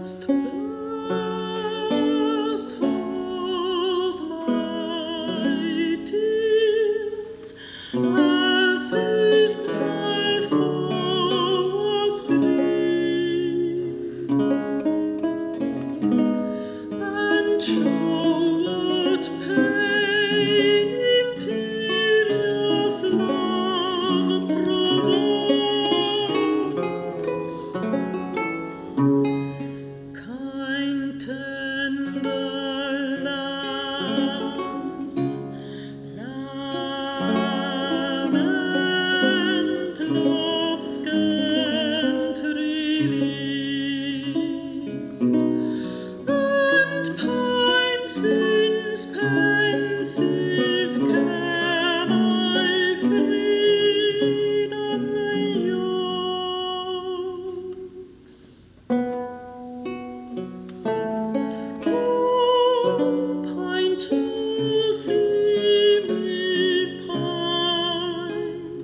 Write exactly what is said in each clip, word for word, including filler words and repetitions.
last burst forth my tears, assist my forward grief, and show what pain imperious love provokes. Kind tender lambs, lament love's scant relief, and pine sin's pensive care my freedom yokes. Pine to see me pine,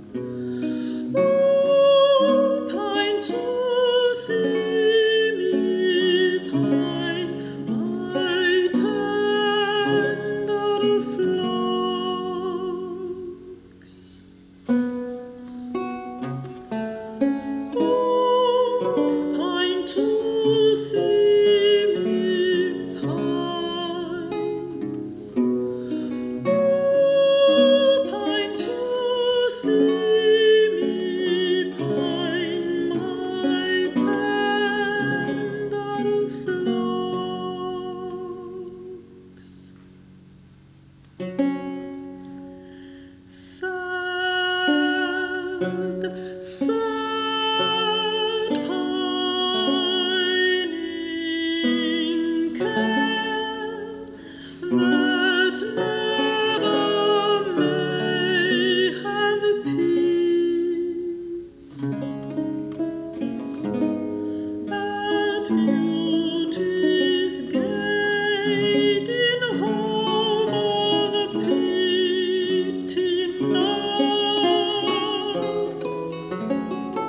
oh, pine to see me pine, my tender flocks. Oh, pine to see me pine, oh, pine to see me pine, my tender flocks. Sad, sad pining care that never may have peace, at beauty's gate in home of pity knocks.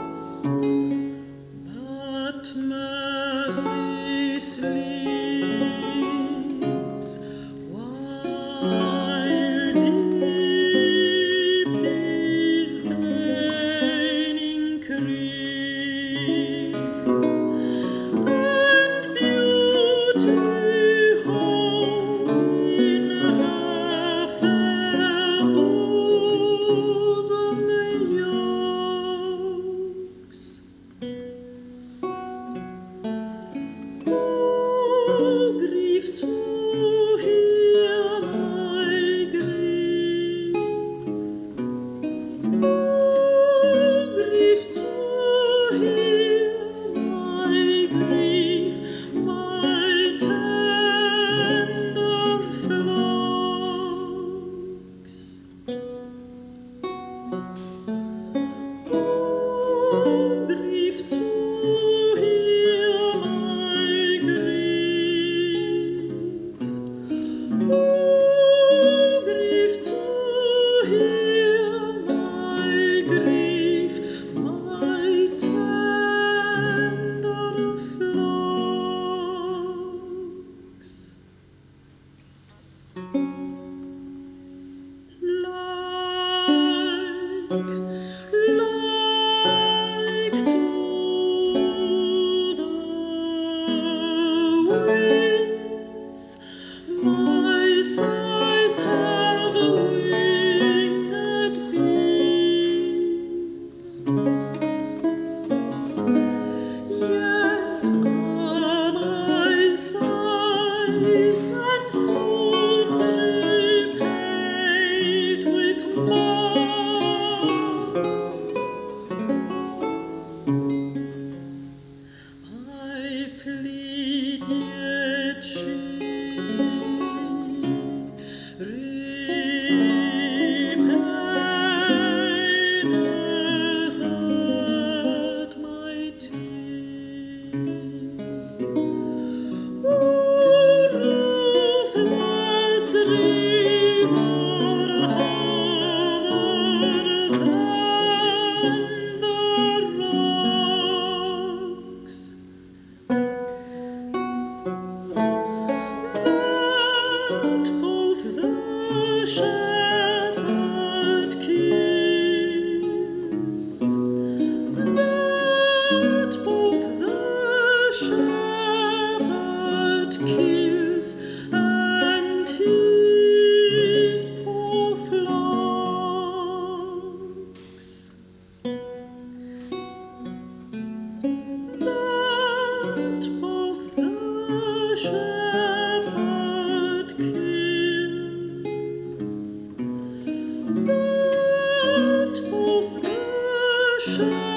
shine.